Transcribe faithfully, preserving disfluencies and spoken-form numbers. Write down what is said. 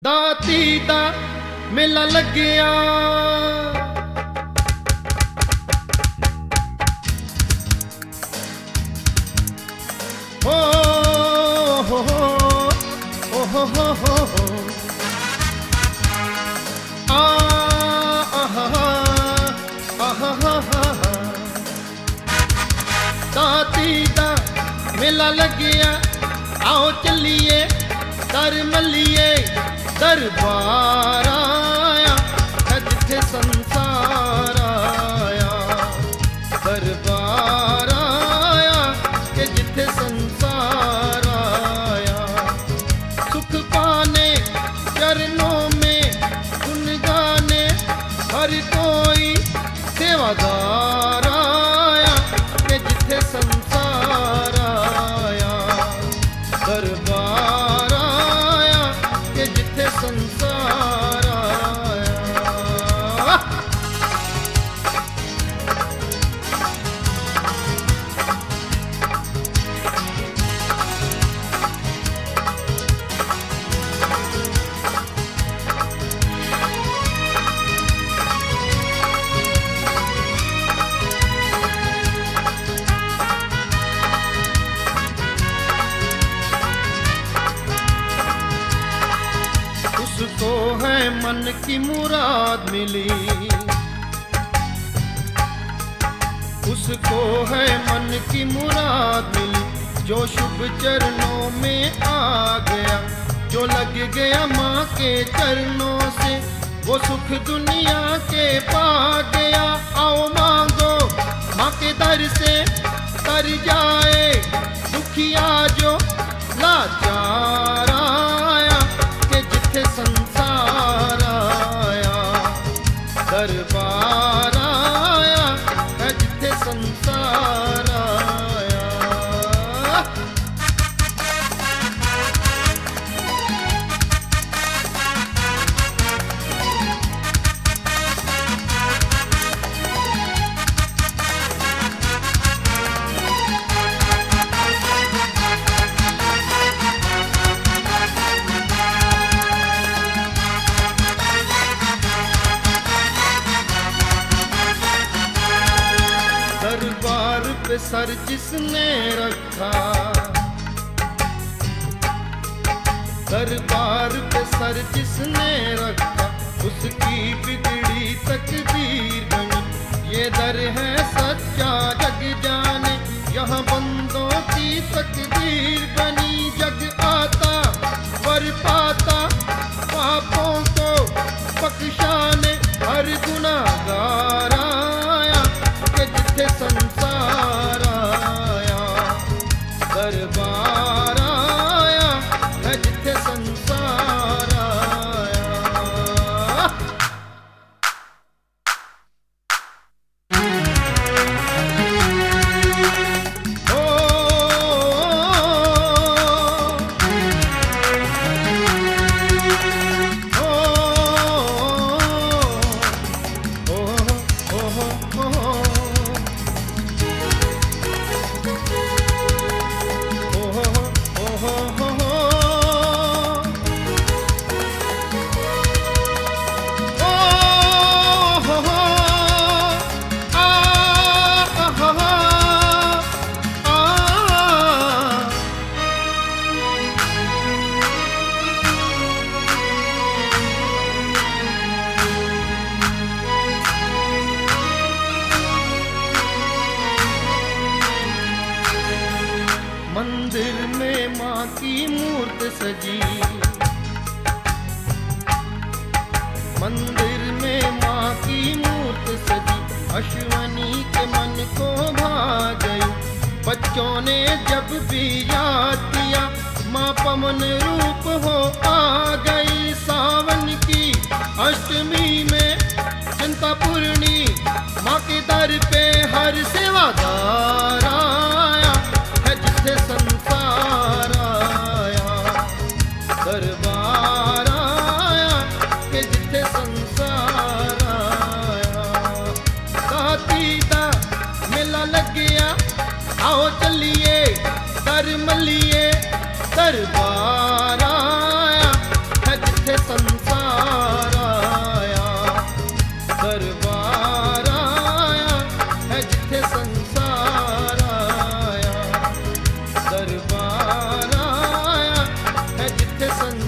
दाती दा मेला लग्या हो हो हो हो हो हो हो आ आहा आहा दाती दा मेला लग्या आओ चलिए दर मलिए दरबार आया जिथे संसार आया दरबार आया के जिथे संसार आया सुख पाने चरणों में गुन गाने हर कोई सेवादार आया के जिथे संसार आया दरबार आया के जिथे संसार आया। उसको है मन की मुराद मिली, उसको है मन की मुराद मिली, जो शुभ चरणों में आ गया, जो लग गया माँ के चरणों से वो सुख दुनिया के पा गया। आओ मांगो माँ के दर से तर जाए दुखिया जो लाचार आया के जिथे संसार आया दरबार आया है जिथे संसार आया। दरबार पे सर जिसने रखा, दरबार पे सर जिसने रखा, उसकी बिगड़ी तकदीर बनी। ये दर है सच्चा जग जाने, यहाँ बंदों की तकदीर बनी। जग आता वर पाता पापों को बख्शाने, हर गुनाहगार आया के जिथे संसार आया दरबार आया है जिथे संसार आया। ओ, ओ, ओ, ओ, ओ, ओ, मंदिर में माँ की मूर्त सजी, मंदिर में माँ की मूर्त सजी, अश्वनी के मन को भा गई। बच्चों ने जब भी याद किया माँ पवन रूप हो आ गई। सावन की अष्टमी में चिंतापूर्णी माँ के दर पे हर सेवादार आया है जिथे संसार आया दरबार आया के जिथे संसार आया। दाती दा मेला लग्या आओ चलिए दर मलिए दरबार आया है जिथे संसार थे संग